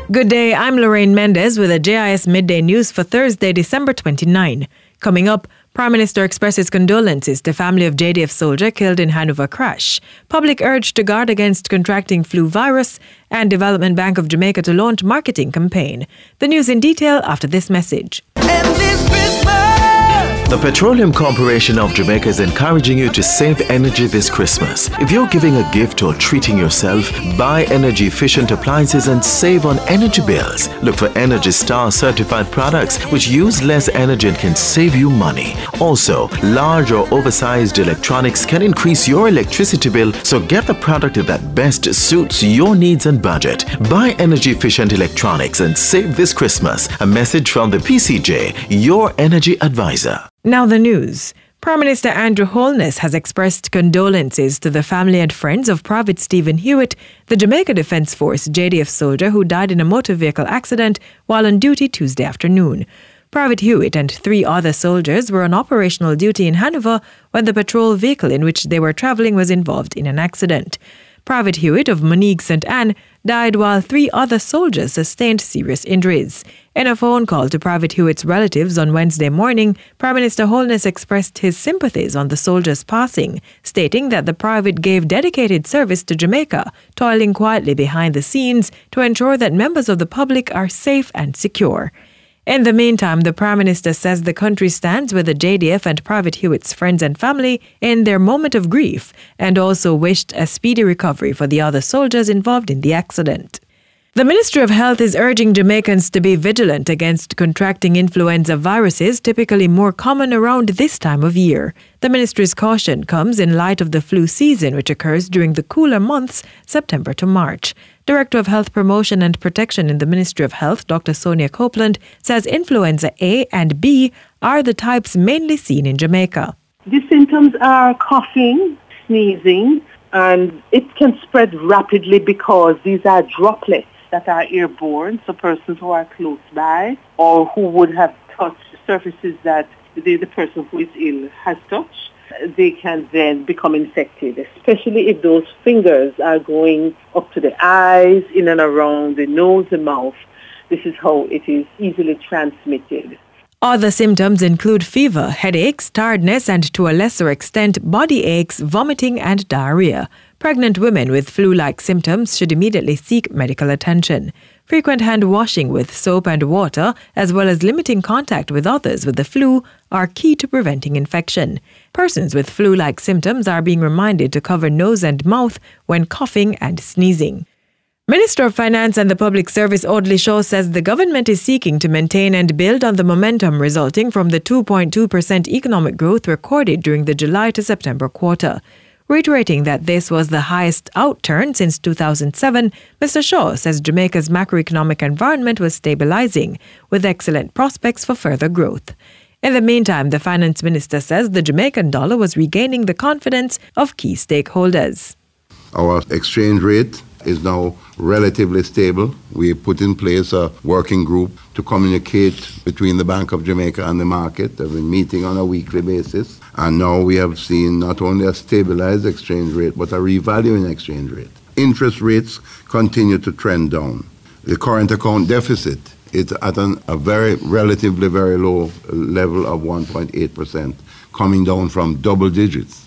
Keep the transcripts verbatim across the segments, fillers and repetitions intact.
Good day, I'm Lorraine Mendez with the J I S Midday News for Thursday, December twenty-ninth. Coming up, Prime Minister expresses condolences to family of J D F soldier killed in Hanover crash. Public urged to guard against contracting flu virus, and Development Bank of Jamaica to launch marketing campaign. The news in detail after this message. And this Christmas, the Petroleum Corporation of Jamaica is encouraging you to save energy this Christmas. If you're giving a gift or treating yourself, buy energy-efficient appliances and save on energy bills. Look for Energy Star certified products which use less energy and can save you money. Also, large or oversized electronics can increase your electricity bill, so get the product that best suits your needs and budget. Buy energy-efficient electronics and save this Christmas. A message from the P C J, your energy advisor. Now the news. Prime Minister Andrew Holness has expressed condolences to the family and friends of Private Stephen Hewitt, the Jamaica Defence Force J D F soldier who died in a motor vehicle accident while on duty Tuesday afternoon. Private Hewitt and three other soldiers were on operational duty in Hanover when the patrol vehicle in which they were travelling was involved in an accident. Private Hewitt of Monique Saint Anne died while three other soldiers sustained serious injuries. In a phone call to Private Hewitt's relatives on Wednesday morning, Prime Minister Holness expressed his sympathies on the soldier's passing, stating that the private gave dedicated service to Jamaica, toiling quietly behind the scenes to ensure that members of the public are safe and secure. In the meantime, the Prime Minister says the country stands with the J D F and Private Hewitt's friends and family in their moment of grief, and also wished a speedy recovery for the other soldiers involved in the accident. The Ministry of Health is urging Jamaicans to be vigilant against contracting influenza viruses, typically more common around this time of year. The ministry's caution comes in light of the flu season, which occurs during the cooler months, September to March. Director of Health Promotion and Protection in the Ministry of Health, Doctor Sonia Copeland, says influenza A and B are the types mainly seen in Jamaica. The symptoms are coughing, sneezing, and it can spread rapidly because these are droplets that are airborne, so persons who are close by or who would have touched surfaces that the, the person who is ill has touched, they can then become infected, especially if those fingers are going up to the eyes, in and around the nose and mouth. This is how it is easily transmitted. Other symptoms include fever, headaches, tiredness, and to a lesser extent, body aches, vomiting, and diarrhea. Pregnant women with flu-like symptoms should immediately seek medical attention. Frequent hand washing with soap and water, as well as limiting contact with others with the flu, are key to preventing infection. Persons with flu-like symptoms are being reminded to cover nose and mouth when coughing and sneezing. Minister of Finance and the Public Service Audley Shaw says the government is seeking to maintain and build on the momentum resulting from the two point two percent economic growth recorded during the July to September quarter. Reiterating that this was the highest outturn since two thousand seven, Mister Shaw says Jamaica's macroeconomic environment was stabilizing, with excellent prospects for further growth. In the meantime, the finance minister says the Jamaican dollar was regaining the confidence of key stakeholders. Our exchange rate is now relatively stable. We put in place a working group to communicate between the Bank of Jamaica and the market. They've been meeting on a weekly basis. And now we have seen not only a stabilized exchange rate, but a revaluing exchange rate. Interest rates continue to trend down. The current account deficit is at an, a very relatively very low level of one point eight percent, coming down from double digits.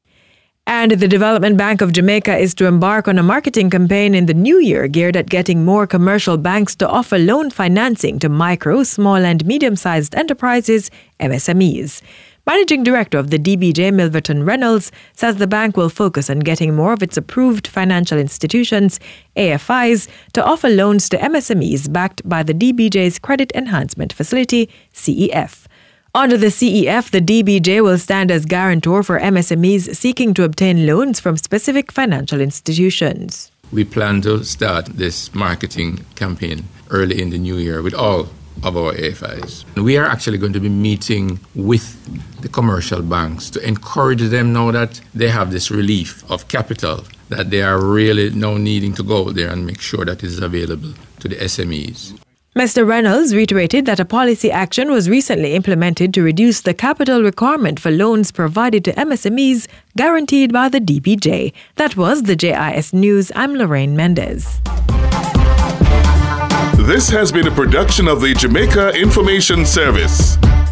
And the Development Bank of Jamaica is to embark on a marketing campaign in the new year geared at getting more commercial banks to offer loan financing to micro, small and medium-sized enterprises, M S M Es. Managing Director of the D B J, Milverton Reynolds, says the bank will focus on getting more of its approved financial institutions, A F Is, to offer loans to M S M Es backed by the D B J's Credit Enhancement Facility, C E F. Under the C E F, the D B J will stand as guarantor for M S M Es seeking to obtain loans from specific financial institutions. We plan to start this marketing campaign early in the new year with all of our A F Is. We are actually going to be meeting with the commercial banks to encourage them now that they have this relief of capital, that they are really now needing to go there and make sure that it is available to the S M Es. Mister Reynolds reiterated that a policy action was recently implemented to reduce the capital requirement for loans provided to M S M Es guaranteed by the D B J. That was the J I S News. I'm Lorraine Mendez. This has been a production of the Jamaica Information Service.